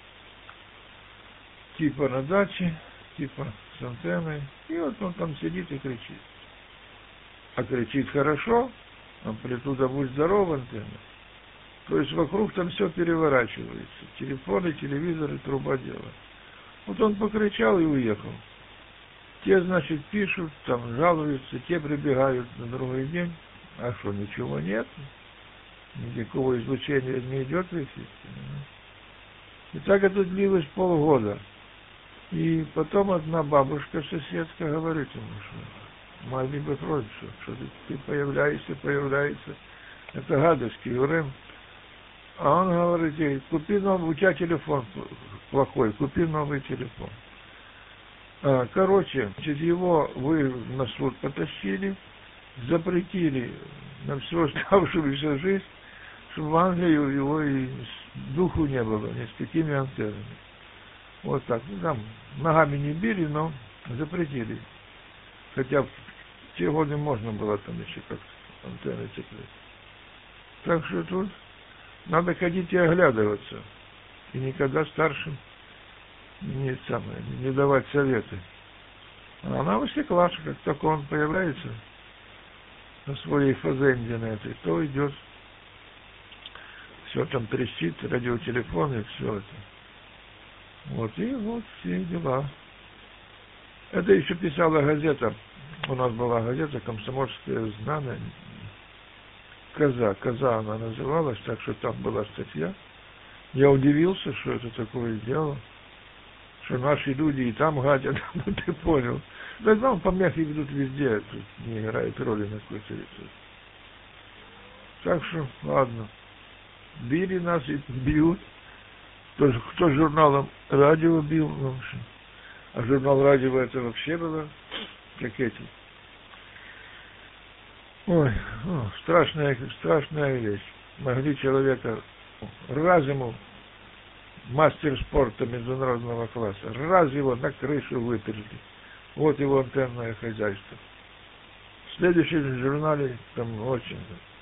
типа на даче, типа с антенной. И вот он там сидит и кричит. А кричит хорошо, амплитуда будь здоров, антенна. То есть вокруг там все переворачивается. Телефоны, телевизоры, труба дела. Вот он покричал и уехал. Те, значит, пишут, там жалуются, те прибегают на другой день. А что, ничего нет? Никакого излучения не идет в эфир. И так это длилось полгода. И потом одна бабушка соседка говорит ему, что могли бы против, что ты, ты появляешься, появляешься. Это гадость, Юрем. А он говорит ей, купи новый, у тебя телефон плохой, купи новый телефон. А, короче, его вы на суд потащили, запретили на всю оставшуюся жизнь, чтобы в Англию его и духу не было, ни с какими антеннами. Вот так. Ну, там ногами не били, но запретили. Хотя В те годы можно было там еще как-то антенны цеплять. Так что тут надо ходить и оглядываться. И никогда старшим не, самое, не давать советы. А она усекла, что как только он появляется на своей фазенде на этой, то идет, все там трещит, радиотелефон и все это. Вот, и вот все дела. Это еще писала газета, у нас была газета «Комсомольское знамя», «Коза», «Коза» она называлась, так что там была статья. Я удивился, что это такое дело, что наши люди и там гадят, ну ты понял. Да там помехи ведут везде, тут не играет роли на какой-то лице. Так что, ладно, били нас и бьют. Кто, кто журналом радио бил, в общем. А журнал радио это вообще было, как эти. Ой, о, страшная, страшная вещь. Могли человека, раз ему, мастер спорта международного класса, раз его на крышу выперли. Вот его антенное хозяйство. В следующем журнале там очень.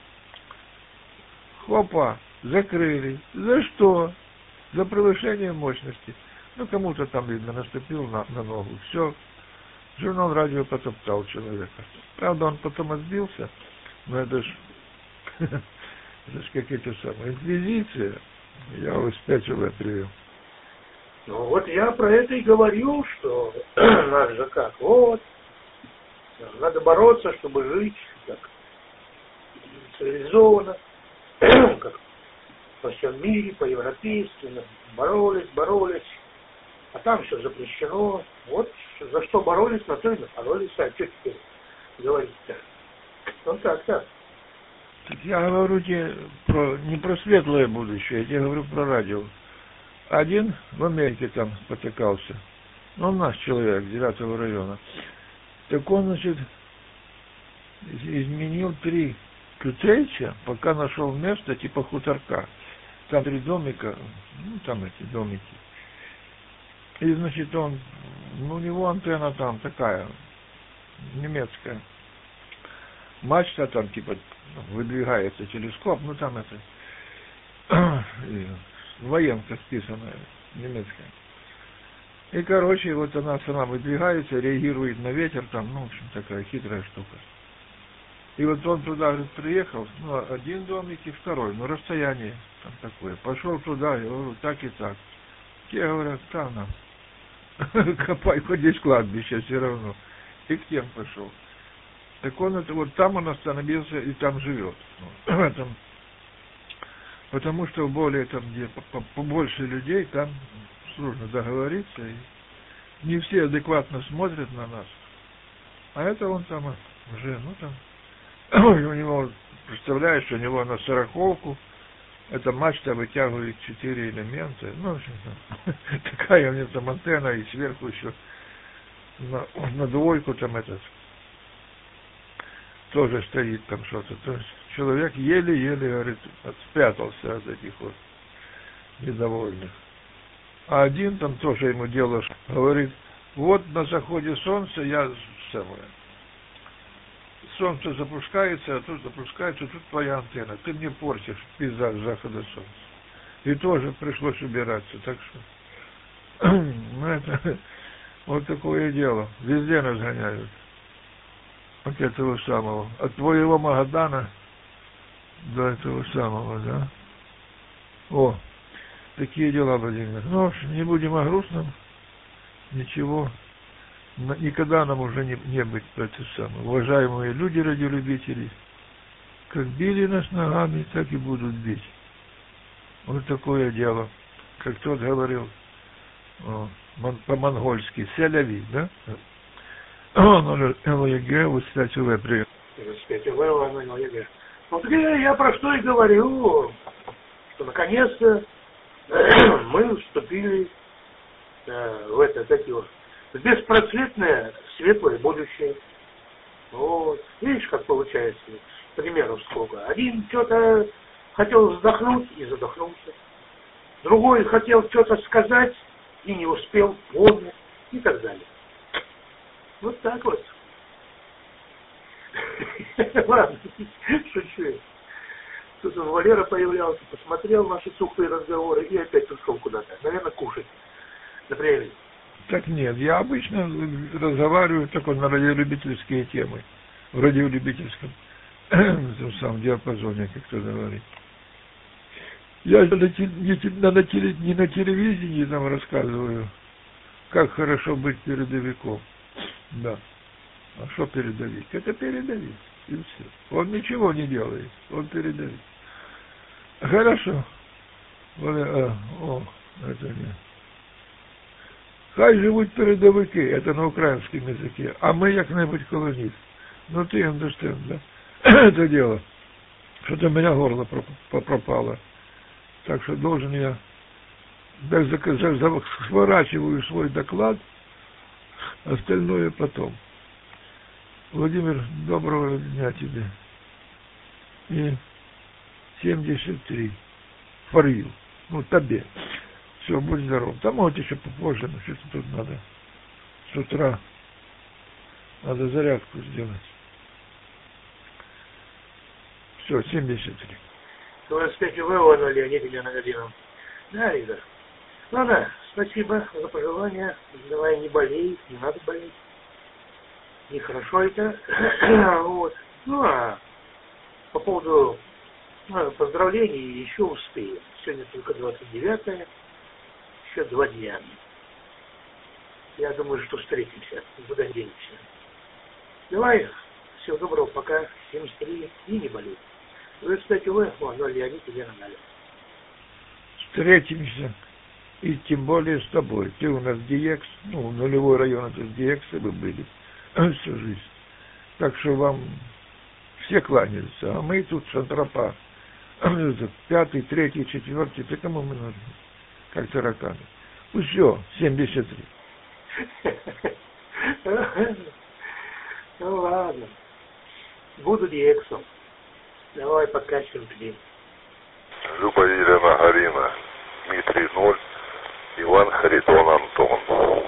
Хопа, закрыли. За что? За превышение мощности. Ну, кому-то там, видно, наступил на, на ногу. Все. Журнал радио потоптал человека. Правда, он потом отбился. Но это ж, это ж как эти самые, инквизиция. Я его спятил и привел. Ну вот я про это и говорю, что надо же как, вот, надо бороться, чтобы жить так цивилизованно, как во всем мире, по-европейски, боролись, боролись, а там все запрещено. Вот за что боролись, на то и боролись, а что теперь говорить-то? Ну так, так. Так я говорю тебе про, не про светлое будущее, я тебе говорю про радио. Один в Америке там потыкался, ну, он наш человек, девятого района. Так он, значит, изменил три кютейча, пока нашел место типа хуторка. Там три домика, ну, там эти домики. И, значит, он, ну, у него антенна там такая, немецкая. Мачта там, типа, выдвигается телескоп, ну, там это, военка списанная, немецкая. И, короче, вот она сама выдвигается, реагирует на ветер, там, ну, в общем, такая хитрая штука. И вот он туда, говорит, приехал, ну, один домик и второй, ну, расстояние там такое. Пошел туда, я говорю, так и так. Те говорят, там нам, копай, хоть здесь кладбище, все равно. И к тем пошел. Так он, это, вот там он остановился и там живет. В этом. Потому что более там, где побольше людей, там сложно договориться. И не все адекватно смотрят на нас. А это он там уже, ну там, у него, представляешь, у него на сороковку эта мачта вытягивает четыре элемента. Ну, в общем-то, такая у него там антенна, и сверху еще на, на двойку там этот тоже стоит там что-то. То есть человек еле-еле, говорит, спрятался от этих вот недовольных. А один там тоже ему дело, говорит, вот на заходе солнца я самое. Солнце запускается, а тут запускается, тут твоя антенна. Ты мне портишь пейзаж захода солнца. И тоже пришлось убираться. Так что, ну это, вот такое дело. Везде нас гоняют. От этого самого. От твоего Магадана до этого самого, да? О, такие дела, Владимир. Ну, в общем, не будем о грустном. Ничего. Никогда нам уже не, не быть, это самое. Уважаемые люди, радиолюбители, как били нас ногами, так и будут бить. Вот такое дело. Как тот говорил о, мон, по-монгольски, селяви, да? Ну, ЛЕГ, вот, кстати, вы привет. Вот я про что и говорю, что наконец-то мы вступили э, в это, такие вот, беспросветное светлое будущее. Вот. Видишь, как получается, примеров сколько. Один что-то хотел вздохнуть и задохнулся. Другой хотел что-то сказать и не успел, помнить и так далее. Вот так вот. Ладно, шучу. Тут он, Валера появлялся, посмотрел наши сухие разговоры и опять ушел куда-то. Наверное, кушать. Например. Так нет, я обычно разговариваю только на радиолюбительские темы. В радиолюбительском в самом диапазоне, как кто говорит. Я на, не, на, не на телевидении там рассказываю, как хорошо быть передовиком. Да. А что передовик? Это передовик. И все. Он ничего не делает. Он передовик. Хорошо. Вот, а, о, это не. Хай живуть передовики, это на украинском языке, а мы як-небудь колонист. Ну ты understand, да? Это дело. Что-то у меня горло пропало. Так что должен я, сворачиваю свой доклад, остальное потом. Владимир, доброго дня тебе. И семьдесят три. For you. Ну, тебе. Все, будь здоров. Там вот еще попозже, но что-то тут надо. С утра надо зарядку сделать. Все, семьдесят три. двадцать пять УВ, Ивану Леониду Ильяну. Да, Игорь. Ладно, спасибо за пожелания. Давай не болей, не надо болеть. Нехорошо это. Вот. Ну, а по поводу ну, поздравлений еще успеем. Сегодня только двадцать девятое. Еще два дня. Я думаю, что встретимся. Никуда не денемся. Давай. Всего доброго. Пока. семьдесят три. И не болей. Вы, кстати, вы, о, ну, Леонид и Лена Галя. Встретимся. И тем более с тобой. Ты у нас ди экс, ну, нулевой район, это с ди экс вы были всю жизнь. Так что вам все кланяются. А мы тут шантропа. Пятый, третий, четвертый. Ты кому мы нужны? Как тараканы. Ну все, семьдесят три. Ну ладно. Буду ди эксом. Давай подкачиваем клин. Люба Елена Гарина, Дмитрий ноль, Иван Харитон Антон.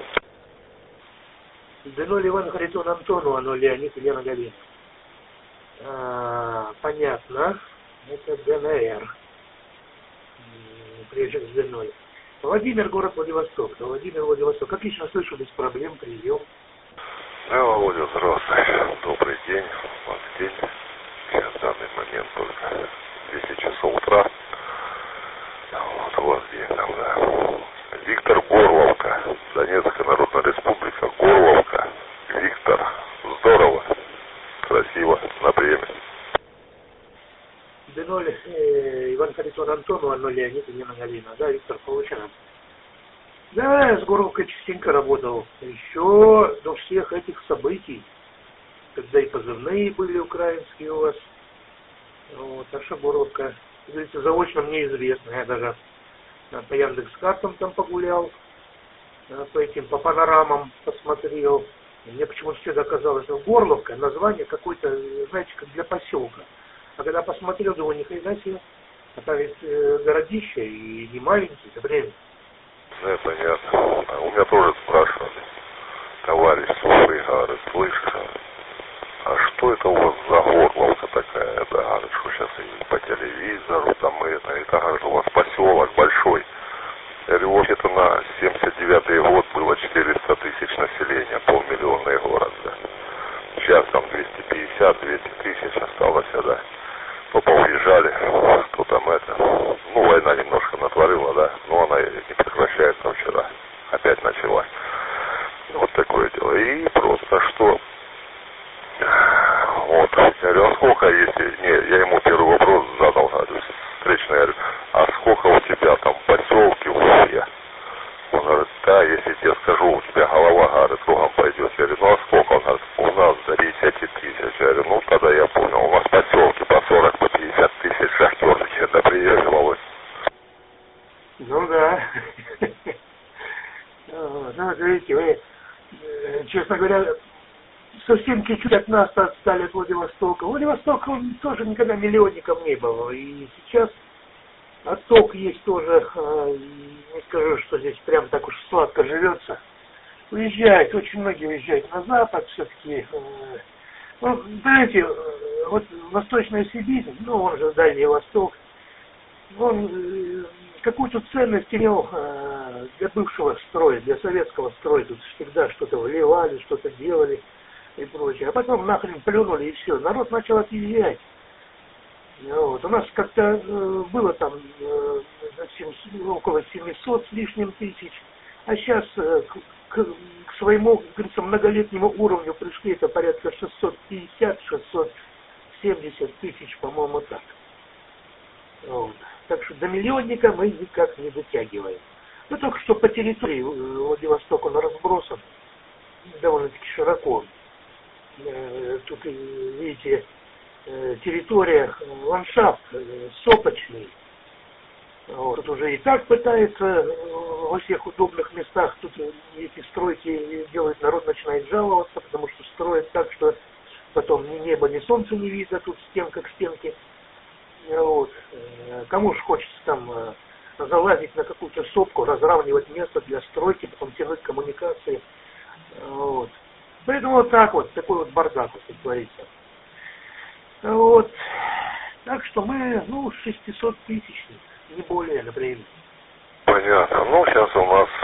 Да ноль Иван Харитон Антону, а ноль Леонид Елена Галина. А, понятно. Это ДНР. Прежде с Д ноль. Владимир, город Владивосток. Владимир, Владивосток. Отлично слышу, без проблем, прием. Да, Володя, здравствуй. Добрый день. У вас день. Сейчас в данный момент только десять часов утра. Вот у вас день там, да. Виктор Горловка. Донецкая Народная Республика. Горловка. Виктор. Здорово. Красиво. На время. Д ноль э, Иван Харитон Антону, а ноль Леонид Елена Галина. Да, Виктор, получено. Да, я с Горловкой частенько работал. Еще до всех этих событий, когда и позывные были украинские у вас. Вот, наша Горловка, говорится, заочно мне известна. Я даже по Яндекс.Картам там погулял, по этим, по панорамам посмотрел. Мне почему-то всегда казалось, что Горловка название какое-то, знаете, как для поселка. А когда посмотрел, думаю, ни хрена себе, а там ведь э, городище и не маленький, это время. Да, понятно. А у меня тоже спрашивали, товарищ Сухой, говорит, слышишь, а что это у вас за Горловка такая, да, говорит, что сейчас и по телевизору, там это, это, говорит, у вас поселок большой. Я говорю, вот это на семьдесят девятый год было четыреста тысяч населения, полмиллионный город, да. Сейчас там двести пятьдесят двести тысяч осталось, да. То поуезжали, кто там это. Ну, война немножко натворила, да, но она не прекращается вчера. Опять началась. Вот такое дело. И просто что... Вот, я говорю, а сколько если... Не, я ему первый вопрос задал, говорю, встречный, говорю, а сколько у тебя там поселки в Уфе? Он говорит, да, если тебе скажу, у тебя голова, говорит, кругом пойдет. Я говорю, ну а сколько? Он говорит, у нас до десяти тысяч. Я говорю, ну тогда я понял, у вас поселки по сорок, по пятьдесят тысяч шахтеры, да приезжали, Володь. Ну да. Ну, видите, вы, честно говоря, совсем чуть-чуть от нас отстали от Владивостока. Владивосток, он тоже никогда миллионником не был. И сейчас отток есть тоже. Не скажу, что здесь прям так уж сладко живется. Уезжают, очень многие уезжают на запад все-таки. Ну, знаете, вот Восточная Сибирь, ну, он же Дальний Восток, он какую-то ценность имел для бывшего строя, для советского строя. Тут всегда что-то вливали, что-то делали и прочее. А потом нахрен плюнули и все. Народ начал отъезжать. Вот. У нас как-то э, было там э, около семисот с лишним тысяч, а сейчас э, к, к, к своему, как говорится, многолетнему уровню пришли, это порядка шестьсот пятьдесят — шестьсот семьдесят тысяч, по-моему, так. Вот. Так что до миллионника мы никак не дотягиваем. Ну, только что по территории Владивостока он разбросан довольно-таки широко. Э, тут, видите, территория, ландшафт сопочный. Вот. Тут уже и так пытается во всех удобных местах, тут эти стройки делает, народ начинает жаловаться, потому что строят так, что потом ни небо, ни солнца не видно, тут стенка к стенке. Вот. Кому же хочется там залазить на какую-то сопку, разравнивать место для стройки, потом тянуть коммуникации. Вот. Поэтому вот так вот, такой вот бардак вот творится. Вот. Так что мы, ну, шестьсот тысяч, не более, например. Понятно. Ну, сейчас у нас,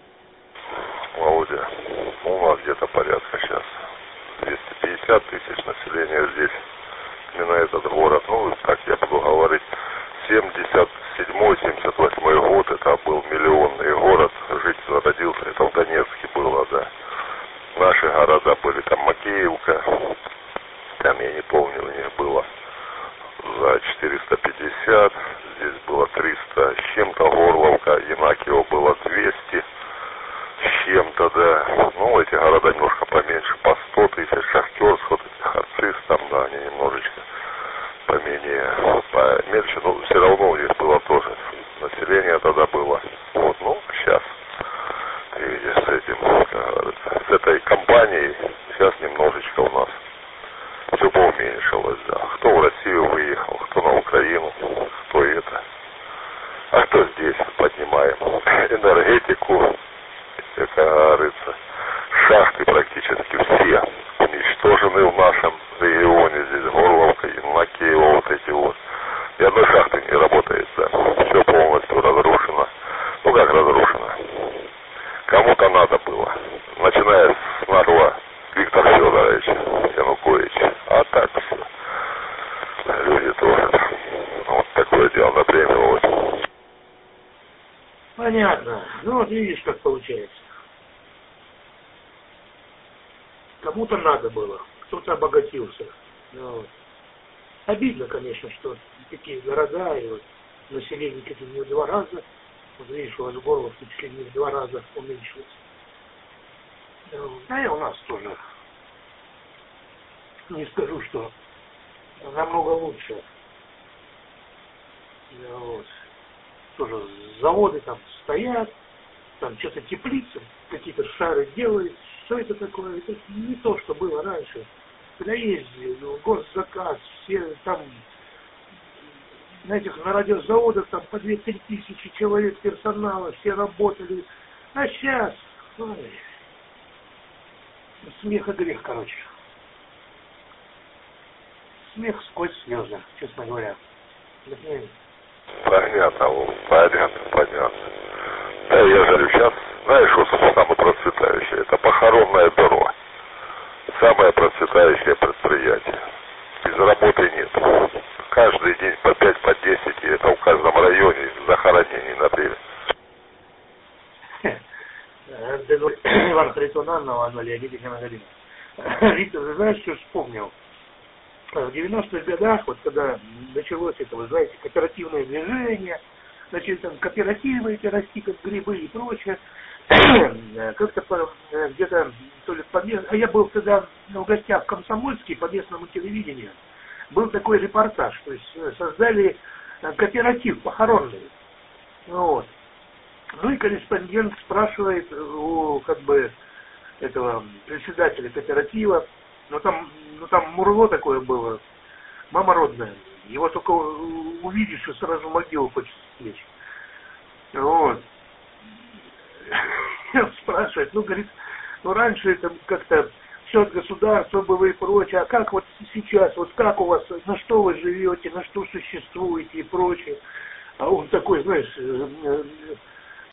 Володя, у нас где-то порядка сейчас двести пятьдесят тысяч населения здесь, именно этот город. Ну, так я буду говорить, семьдесят седьмой — семьдесят восьмой год, это был миллионный город, жить зародился, это в Донецке было, да. Наши города были, там Макеевка, там, я не помню, у них было за четыреста пятьдесят, здесь было триста с чем-то, Горловка, Янакиево было двести с чем-то, да. Ну, эти города немножко поменьше, по сто тысяч, Шахтерск, вот эти Харциз, там, да, они немножечко поменее, поменьше, но все равно у них было тоже, население тогда было. Вот, ну, сейчас, ты видишь, с этим, как говорится, с этой компанией сейчас немножечко у нас все поуменьшилось, да. Кто в Россию выехал, кто на Украину, кто это. А кто здесь, поднимаем энергетику, как говорится, шахты практически все уничтожены в нашем регионе, здесь Горловка, Янакиево, вот эти вот. Ни одной шахты не работает, да. Все полностью разрушено. Ну как разрушено? Кому-то надо было. Начиная с нашего Виктора Федоровича Януковича. А так все. Люди тоже. Вот такое дело на премию. Понятно. Ну вот видишь, как получается. Кому-то надо было, кто-то обогатился. Вот. Обидно, конечно, что такие города и вот население чуть ли не в два раза. Вот видишь, у вас Горловка чуть ли не в два раза уменьшилось. Да и у нас тоже. Не скажу, что намного лучше. Вот. Тоже заводы там стоят, там что-то теплицы, какие-то шары делают. Что это такое? Это не то, что было раньше. Когда ездили, госзаказ, все там на этих на радиозаводах там по две-три тысячи человек персонала, все работали. А сейчас, ой, смех и грех, короче. Смех сквозь слезы, честно говоря. Например. Понятно, понятно, понятно. Да, я говорю, сейчас, знаешь, что самое процветающее? Это похоронное бюро. Самое процветающее предприятие. Без работы нет. Каждый день по пять, по десять, и это в каждом районе захоронений, например. Иван Харитонов, Анна Леонидовна Галина. Виктор, ты знаешь, что вспомнил? В девяностых годах, вот когда началось это, вы знаете, кооперативное движение, начали там кооперативы эти расти, как грибы и прочее, как-то где-то, то ли по местному, а я был тогда в гостях в Комсомольске по местному телевидению, был такой репортаж, то есть создали кооператив похоронный, вот. Ну и корреспондент спрашивает у, как бы, этого председателя кооператива, ну там, ну там мурло такое было, мама родная. Его только увидишь, и сразу в могилу хочется слечь. Вот. Он спрашивает, ну, говорит, ну раньше это как-то все от государства было и прочее, а как вот сейчас, вот как у вас, на что вы живете, на что существуете и прочее. А он такой, знаешь,